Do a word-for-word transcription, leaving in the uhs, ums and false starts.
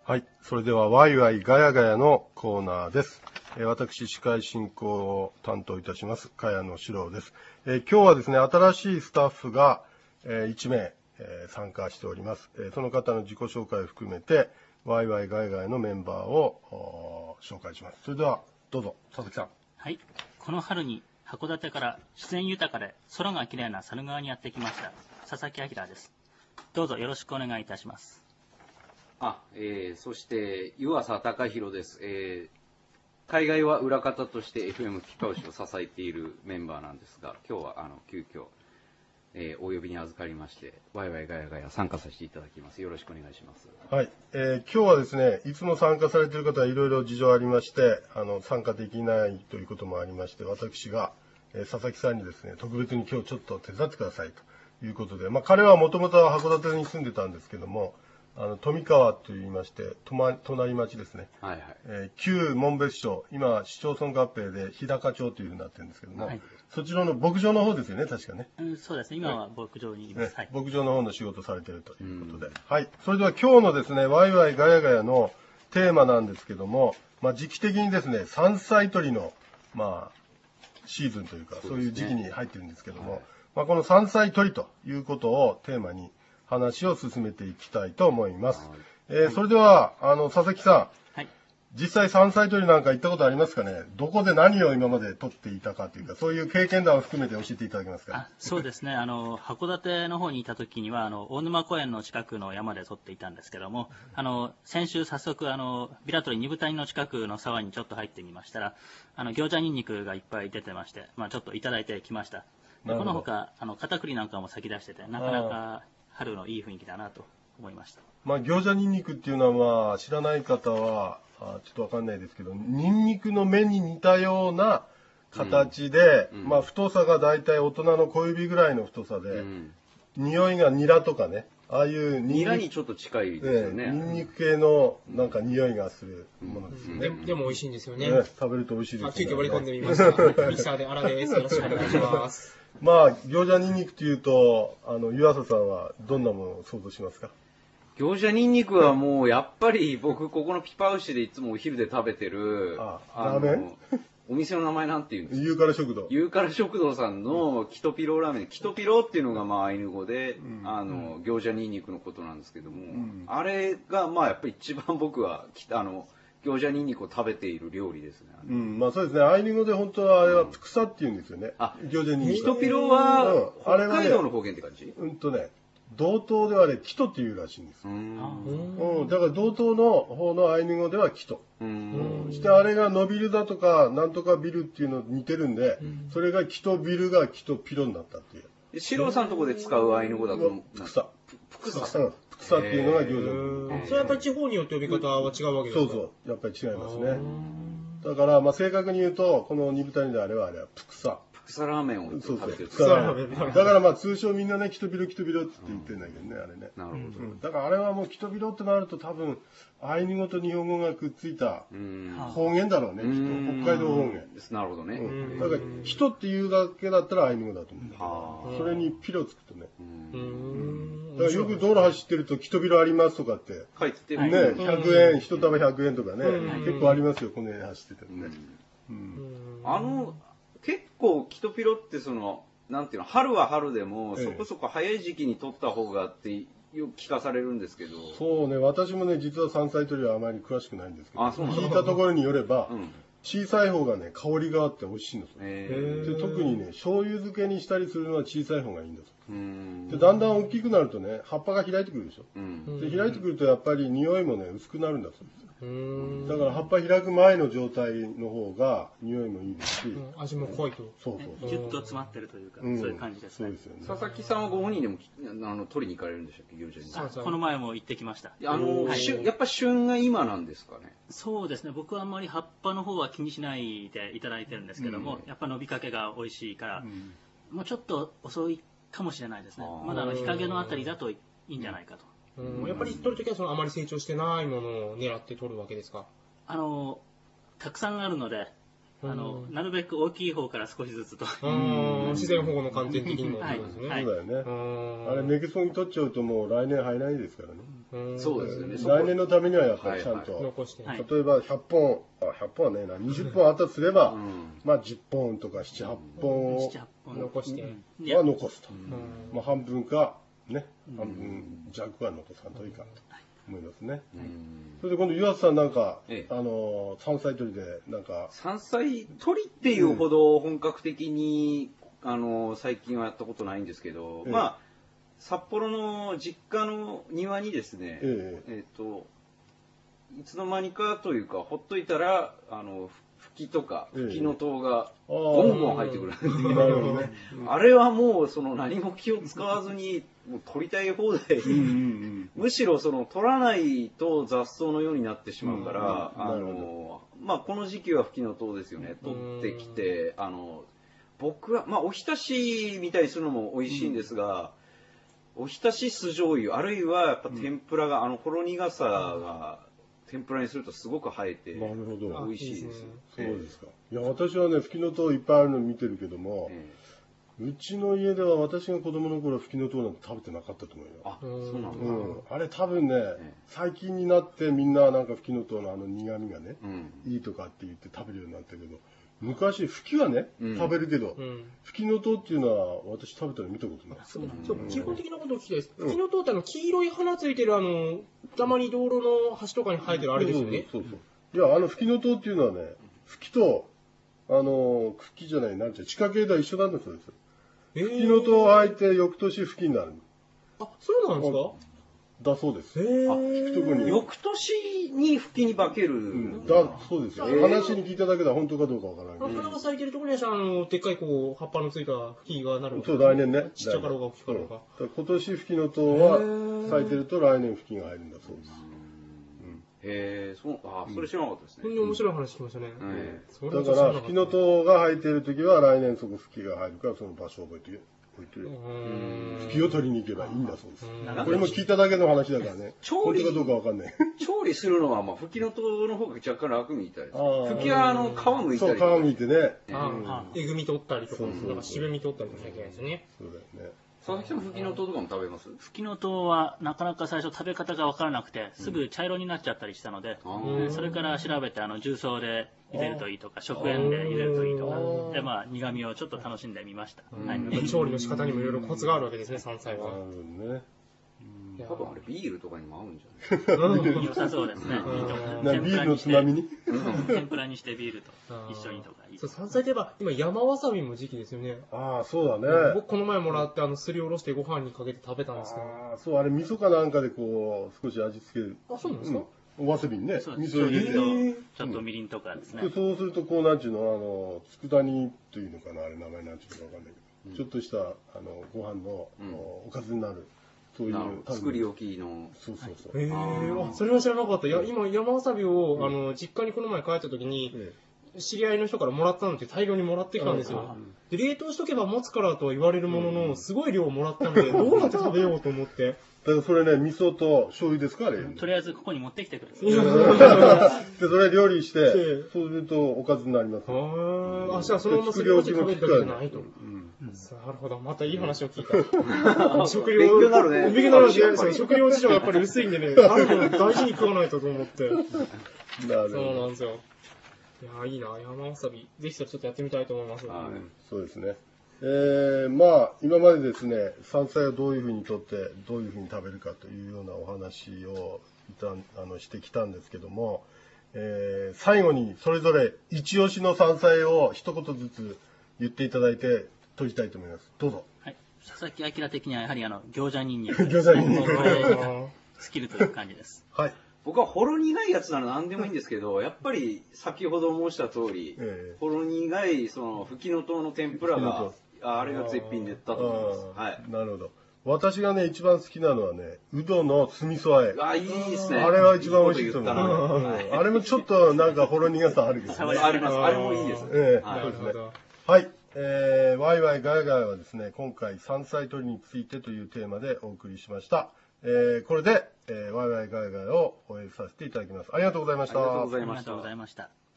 はい。それでは、ワイワイガヤガヤのコーナーです。えー、私、司会進行を担当いたします、茅野史郎です。えー、今日はですね、新しいスタッフが、えー、いち名、えー、参加しております。えー、その方の自己紹介を含めて、ワイワイガヤガヤのメンバーを紹介します。それでは、どうぞ、佐々木さん。 はい。この春に函館から自然豊かで空がきれいな猿川にやってきました、佐々木明です。どうぞよろしくお願いいたします。 あ、えー、そして湯浅貴弘です。えー、海外は裏方として エフエム ピパウシを支えているメンバーなんですが、今日はあの急遽、えー、お呼びに預かりまして、ワイワイガヤガヤ参加させていただきます。よろしくお願いします。 はい、えー、今日はですね、いつも参加されている方はいろいろ事情ありまして、あの参加できないということもありまして、私が、えー、佐々木さんにですね、特別に今日ちょっと手伝ってくださいということで、まあ、彼はもともとは函館に住んでたんですけども、あの富川といいまして、とま、隣町ですね、 はいはい、 えー、旧紋別町、今、市町村合併で日高町というふうになってるんですけども、はい、そちらの牧場の方ですよね、確かね。 うん、そうですね、今は牧場にいます、 ね、 はい、 牧場の方の仕事されているということで、はい、それでは今日のですね、ワイワイガヤガヤのテーマなんですけども、まあ、時期的にですね、山菜採りの、まあ、シーズンというか、そういう時期に入ってるんですけども、はい、まあ、この山菜採りということをテーマに話を進めていきたいと思います。はい、えー、それでは、あの、佐々木さん。はい。実際山菜採りなんか行ったことありますかね。どこで何を今まで採っていたかというか、そういう経験談を含めて教えていただけますか。 あ、そうですね。あの、函館の方にいた時には、あの、大沼公園の近くの山で採っていたんですけども、あの、先週早速、あの、ビラトリ二部谷の近くの沢にちょっと入ってみましたら、あの、餃子ニンニクがいっぱい出てまして、まあちょっといただいてきました。でこのほか、あの、片栗なんかも咲き出してて、なかなか春のいい雰囲気だなと思いました。 まあ、餃子ニンニクっていうのは、まあ、知らない方は、あちょっとわかんないですけど、ニンニクの芽に似たような形で、うん、まあ、太さがだいたい大人の小指ぐらいの太さで、うん、匂いがニラとかね、ああいうニラにちょっと近いですよね。 ニンニク系のなんか匂いがするものですよね。 うんうん、で, でも美味しいんですよね。 ね、食べると美味しいですね。 あ、急遽割り込んでみました。ミキサーで荒です。よろしくお願いします。 まあ、餃子ニンニクというと、あの、湯浅さんはどんなものを想像しますか。 餃子ニンニクはもうやっぱり僕ここのピパウシでいつもお昼で食べてるああラーメンお店の名前なんていうんですか。 ゆうから食堂。 ゆうから食堂さんのキトピローラーメン、キトピローっていうのがまあアイヌ語で、うん、あの餃子ニンニクのことなんですけども、うん、あれがまあやっぱり一番僕はあの餃子ニンニクを食べている料理ですね。 うん、まあそうですね。アイヌ語で本当はあれはプクサって言うんですよね。 あ、 餃子ニンニク。 キトピローは北海道の方言って感じ？ うん、とね。道東ではね、キトっていうらしいんです。うん。だから道東の方のアイヌ語ではキト。うん。そしてあれが伸びるだとか、なんとかビルっていうの似てるんで、それがキトビルがキトピロになったっていう。 シローさんのとこで使うアイヌ語だとプクサ。 プクサ。 プクサっていうのが餃子。 それやっぱり地方によって呼び方は違うわけですか？ そうそう。やっぱり違いますね。だから、まあ正確に言うと、この二部谷であれはあれはプクサ。 草ラーメンを食べてる。 草ラーメン。だからまあ通称みんなね、キトビロキトビロって言ってんだけどね、あれね。 なるほど。 だからあれはもうキトビロってなると多分、アイヌ語と日本語がくっついた方言だろうね、きっと。北海道方言。 なるほどね。 だからキトっていうだけだったらアイヌ語だと思う。それにピロつくとね。だからよく道路走ってるとキトビロありますとかって。 書いてね、ひゃくえん、一束ひゃくえんとかね。結構ありますよ、この辺走っててもね。 あの、結構キトピロってそのなんていうの春は春でもそこそこ早い時期に取った方がってよく聞かされるんですけど、 そうね、私もね実は山菜採りはあまり詳しくないんですけど、聞いたところによれば、うん、小さい方がね香りがあって美味しいんですよ。で特にね醤油漬けにしたりするのは小さい方がいいんですよ。でだんだん大きくなるとね葉っぱが開いてくるでしょ。うん、で開いてくるとやっぱり匂いもね薄くなるんだそうですよ。だから葉っぱ開く前の状態の方が匂いもいいですし、うん、 味も濃いと。 そうそうそう。 ギュッと詰まってるというか、うん、そういう感じですね。そうですよね。 佐々木さんはご本人でもあの取りに行かれるんでしたっけ、餃子に。 この前も行ってきました。 あの、はい、やっぱ旬が今なんですかね。 そうですね。僕はあんまり葉っぱの方は気にしないでいただいてるんですけども、うん、やっぱ伸びかけが美味しいから、うん、もうちょっと遅いかもしれないですね。まだあの日陰のあたりだといいんじゃないかと。 うん、やっぱり取るときはそのあまり成長してないものを狙って取るわけですか？ あのたくさんあるので、あのなるべく大きい方から少しずつと。 自然保護の観点的にもそうですね。 そうだよね。あれ根こそぎ取っちゃうともう来年生えないですからね。 うんそうですよね。 来年のためにはやっぱりちゃんと、 残して。 はい例えばひゃっぽん、あ、ひゃっぽんはねえな、にじゅっぽんあったとすれば、 うんまあじゅっぽんとかなな、はっぽんをなな、はっぽん残して。 では残すと。 うんまあ半分か、ね、半分弱は残さんといかんと思いますね。 うんそれで今度湯浅さんなんか、 ええあのー、山菜採りでなんか、 山菜取りっていうほど本格的に、あの最近はやったことないんですけど、 ええまあ札幌の実家の庭にですね、 ええっ、といつの間にかというかほっといたらあのふきとかええふきの塔があボンーボン入ってくるんで、 なるほどね。 あれはもうその何も気を使わずにもう取りたい放題、 うんうんむしろその取らないと雑草のようになってしまうから、あうんなるのまあこの時期はふきの塔ですよね。取ってきて、あの僕はまあおひたしみたいにするのも美味しいんですが、おひたし酢醤油あるいはやっぱ天ぷらが、あのほろ苦さが天ぷらにするとすごく映えてなるほど。 美味しいです。 そうですか。いや、私はね、ふきのとういっぱいあるの見てるけども、 ええうちの家では私が子供の頃はふきのとうなんて食べてなかったと思うよ。 あ、そうなんだ。 うん。あれ多分ね、 え最近になってみんななんかふきのとうのあの苦味がね、 うん。 いいとかって言って食べるようになったけど、昔、ふきはね、 うん食べるけど、 うん。 ふきのとうっていうのは私食べたの見たことない。 そうなんですそう、基本的なことを聞きたいです。 うんふきのとうってあの、黄色い花ついてるあの、たまに道路の端とかに生えてるあれですよね。 そうそうそう。いや、あのふきのとうっていうのはね、ふきと、あの、茎じゃない、なんていう地下茎とは一緒なんだそうです。 えふきのとうを履いて翌年ふきになる。 あ、そうなんですかだそうです。 へ聞ーくとこに。 翌年にふきに化ける。 うん、だそうですよ。 へー話に聞いただけでは本当かどうかわからないけど。 花が咲いてるところにはあの、でっかいこう、葉っぱのついた茎がなるわけそう、来年ね。 ちっちゃかろうが大きかろうが。 そうだから今年ふきのとうはへー咲いてると来年ふきが入るんだそうです。 へえ、そう、あ、それ知らなかったですね。 本当に面白い話聞きましたね。 えそれだかは知らなかったらふきのとうが生えてる時は来年そこふきが入るからその場所を覚えておいてる。 うーんふきを取りに行けばいいんだそうです。 うんこれも聞いただけの話だからね。 調理本当かどうかわかんない。 調理するのは、まあ、ふきのとうの方が若干楽みたいですあー。 ふきは、あの、皮むいそう、 たり。 皮むいてね。 あうんあ、えぐみ取ったりとか、 そうそうそうなんか渋み取ったりとかしなきゃいけないですね。 そうだよね。 佐々木さん、ふきのとうとかも食べますふきのとうはなかなか最初食べ方が分からなくてすぐ茶色になっちゃったりしたので、 あえーーそれから調べてあの重曹で茹でるといいとか食塩で茹でるといいとあーかで、まあ、苦味をちょっと楽しんでみました、 うんはい、 やっぱ調理の仕方にもいろいろコツがあるわけですね、山菜は。 なるほどね。 いや多分あれ、ビールとかにも合うんじゃない良さそうですね、 うんいいと思うなビールのつまみに。 天ぷらにしてビールと一緒にとかいいそう、山菜といえば、今山わさびも時期ですよね。 ああ、そうだね。 僕この前もらって、あの、すりおろしてご飯にかけて食べたんですけど。 ああ、そう、あれ味噌かなんかでこう、少し味付ける。 あ、そうなんですか、 うん、わさびにね、 そうです味噌入れて。 醤油へーとちょっとみりんとかですね、 でそうすると、こう、なんちゅうの、あの、佃煮というのかな、あれ名前なんちゅうのかわかんないけど、ちょっとした、あの、ご飯の、 うんおかずになる。そういうなるほど、 多分作り置きの。 そうそうそう。 へえ、 あーあ、それは知らなかった。いや、今、山わさびを、あの、実家にこの前帰った時に、 え知り合いの人からもらったのって大量にもらってきたんですよ。で、冷凍しとけば持つからとは言われるものの、すごい量もらったので、どうやって食べようと思って。 えだからそれね、味噌と醤油ですか、あれ。 とりあえずここに持ってきてくれるで、それ料理してで、 そうするとおかずになります。 あーあ、じゃあそのまますりおろして食べるだけじゃないと。 うんなるほど。またいい話を聞いた。食料、 勉強になるね勉強になるし、そう食料事情がやっぱり薄いんでね、あるもの大事に食わないとと思って。 なるそうほど。 なんですよ。いやーいいな、山わさび。ぜひそれちょっとやってみたいと思います。 はいそうですね。えー、まあ、今までですね、山菜をどういうふうにとって、どういうふうに食べるかというようなお話をいたあのしてきたんですけども、えー、最後にそれぞれ一押しの山菜を一言ずつ言っていただいて、取りたいと思います。どうぞ。 はい、佐々木明的にはやはりあの餃子ニンニク餃子ニンニクこれがスキルという感じです。 はい。 僕はほろ苦いやつなら何でもいいんですけど、やっぱり先ほど申した通り、 ええほろ苦いそのふきのとうの天ぷらがふきのと、 ああれが絶品だったと思います。 あーはい。 なるほど。私がね、一番好きなのはね、うどの酢味噌和え。 あ、いいですね。 あれは一番美味しいと思う。 いいこと言ったなうんあれもちょっとなんかほろ苦さあるけどね。 あります。あれもいいです。 ええはいそうですねなるほど。 はい。えー、ワイワイガヤガヤはですね、今回山菜採りについてというテーマでお送りしました。えー、これで、えー、ワイワイガヤガヤを終えさせていただきます。ありがとうございました。 ありがとうございましたありがとうございました。